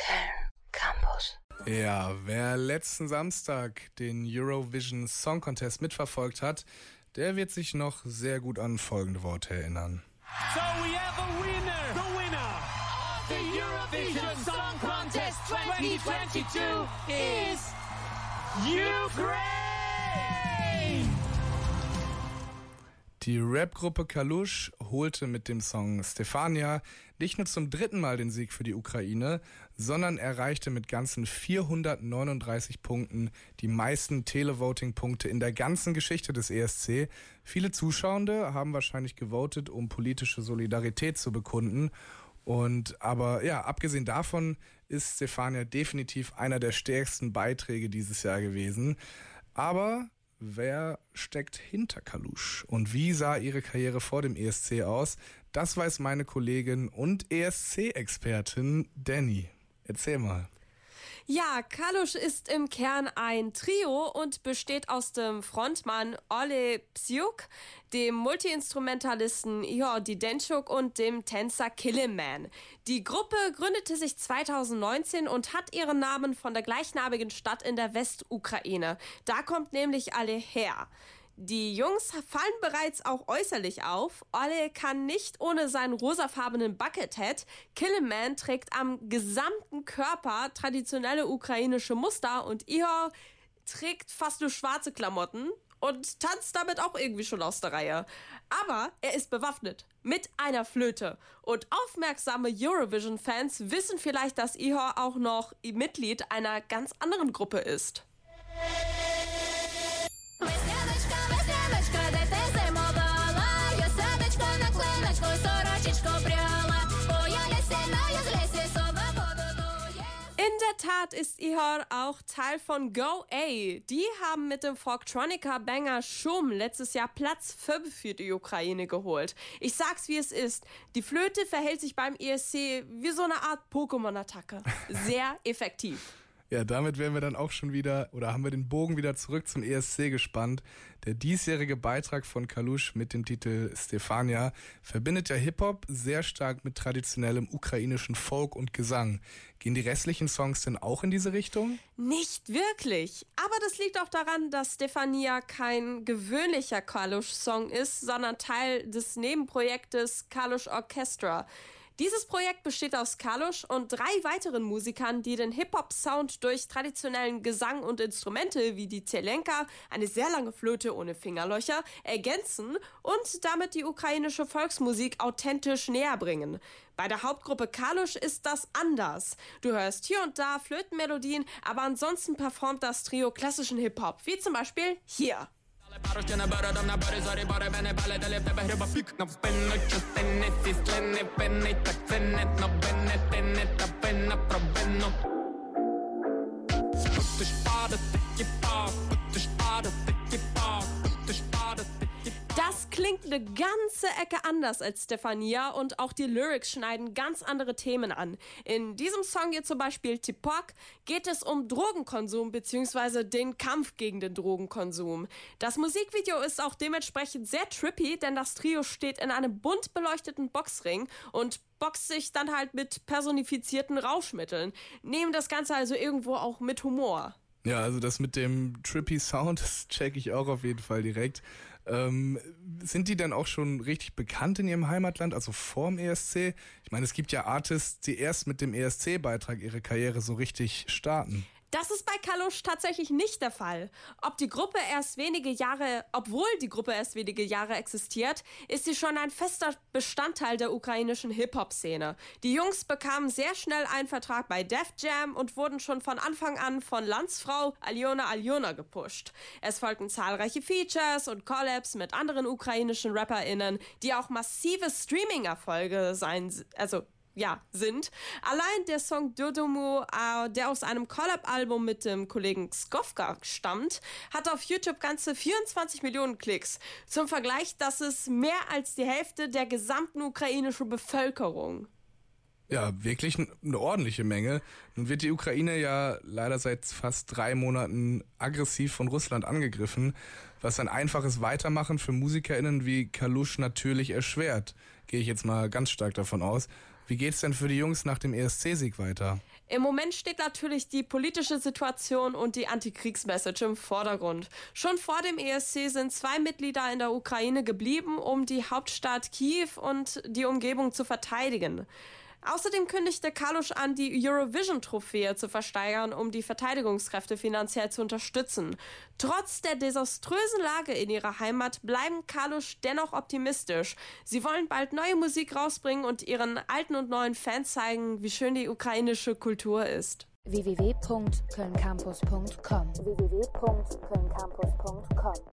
Köln Campus. Ja, wer letzten Samstag den Eurovision Song Contest mitverfolgt hat, der wird sich noch sehr gut an folgende Worte erinnern. So we have a winner! The winner of the Eurovision Song Contest 2022 is Ukraine! Die Rap-Gruppe Kalush holte mit dem Song Stefania nicht nur zum 3. Mal den Sieg für die Ukraine, sondern erreichte mit ganzen 439 Punkten die meisten Televoting-Punkte in der ganzen Geschichte des ESC. Viele Zuschauende haben wahrscheinlich gewotet, um politische Solidarität zu bekunden. Aber abgesehen davon ist Stefania definitiv einer der stärksten Beiträge dieses Jahr gewesen. Aber wer steckt hinter Kalush und wie sah ihre Karriere vor dem ESC aus? Das weiß meine Kollegin und ESC-Expertin Danny. Erzähl mal. Ja, Kalush ist im Kern ein Trio und besteht aus dem Frontmann Ole Psiuk, dem Multiinstrumentalisten Ihor Didenchuk und dem Tänzer Killiman. Die Gruppe gründete sich 2019 und hat ihren Namen von der gleichnamigen Stadt in der Westukraine. Da kommt nämlich alle her. Die Jungs fallen bereits auch äußerlich auf. Ole kann nicht ohne seinen rosafarbenen Buckethead. Killiman trägt am gesamten Körper traditionelle ukrainische Muster und Ihor trägt fast nur schwarze Klamotten und tanzt damit auch irgendwie schon aus der Reihe. Aber er ist bewaffnet mit einer Flöte. Und aufmerksame Eurovision-Fans wissen vielleicht, dass Ihor auch noch Mitglied einer ganz anderen Gruppe ist. In der Tat ist Ihor auch Teil von Go A. Die haben mit dem Folktronica-Banger Shum letztes Jahr Platz 5 für die Ukraine geholt. Ich sag's wie es ist, die Flöte verhält sich beim ESC wie so eine Art Pokémon-Attacke. Sehr effektiv. Ja, damit wären wir dann auch schon wieder, oder haben wir den Bogen wieder zurück zum ESC gespannt. Der diesjährige Beitrag von Kalush mit dem Titel Stefania verbindet ja Hip-Hop sehr stark mit traditionellem ukrainischen Folk und Gesang. Gehen die restlichen Songs denn auch in diese Richtung? Nicht wirklich. Aber das liegt auch daran, dass Stefania kein gewöhnlicher Kalush-Song ist, sondern Teil des Nebenprojektes Kalush Orchestra. Dieses Projekt besteht aus Kalush und 3 weiteren Musikern, die den Hip-Hop-Sound durch traditionellen Gesang und Instrumente wie die Zelenka, eine sehr lange Flöte ohne Fingerlöcher, ergänzen und damit die ukrainische Volksmusik authentisch näher bringen. Bei der Hauptgruppe Kalush ist das anders. Du hörst hier und da Flötenmelodien, aber ansonsten performt das Trio klassischen Hip-Hop, wie zum Beispiel hier. Das klingt eine ganze Ecke anders als Stefania und auch die Lyrics schneiden ganz andere Themen an. In diesem Song hier zum Beispiel Tipok geht es um Drogenkonsum bzw. den Kampf gegen den Drogenkonsum. Das Musikvideo ist auch dementsprechend sehr trippy, denn das Trio steht in einem bunt beleuchteten Boxring und boxt sich dann halt mit personifizierten Rauschmitteln. Nehmen das Ganze also irgendwo auch mit Humor. Ja, also das mit dem trippy Sound, das check ich auch auf jeden Fall direkt. Sind die denn auch schon richtig bekannt in ihrem Heimatland, also vorm ESC? Ich meine, es gibt ja Artists, die erst mit dem ESC-Beitrag ihre Karriere so richtig starten. Das ist bei Kalush tatsächlich nicht der Fall. Obwohl die Gruppe erst wenige Jahre existiert, ist sie schon ein fester Bestandteil der ukrainischen Hip-Hop-Szene. Die Jungs bekamen sehr schnell einen Vertrag bei Def Jam und wurden schon von Anfang an von Landsfrau Aljona gepusht. Es folgten zahlreiche Features und Collabs mit anderen ukrainischen RapperInnen, die auch massive Streaming-Erfolge sind. Allein der Song Dodomu, der aus einem Collab-Album mit dem Kollegen Skovka stammt, hat auf YouTube ganze 24 Millionen Klicks. Zum Vergleich, das ist mehr als die Hälfte der gesamten ukrainischen Bevölkerung. Ja, wirklich eine ordentliche Menge. Nun wird die Ukraine ja leider seit fast 3 Monaten aggressiv von Russland angegriffen, was ein einfaches Weitermachen für MusikerInnen wie Kalush natürlich erschwert. Gehe ich jetzt mal ganz stark davon aus. Wie geht's denn für die Jungs nach dem ESC-Sieg weiter? Im Moment steht natürlich die politische Situation und die Antikriegsmessage im Vordergrund. Schon vor dem ESC sind 2 Mitglieder in der Ukraine geblieben, um die Hauptstadt Kiew und die Umgebung zu verteidigen. Außerdem kündigte Kalush an, die Eurovision-Trophäe zu versteigern, um die Verteidigungskräfte finanziell zu unterstützen. Trotz der desaströsen Lage in ihrer Heimat bleiben Kalush dennoch optimistisch. Sie wollen bald neue Musik rausbringen und ihren alten und neuen Fans zeigen, wie schön die ukrainische Kultur ist. www.kölncampus.com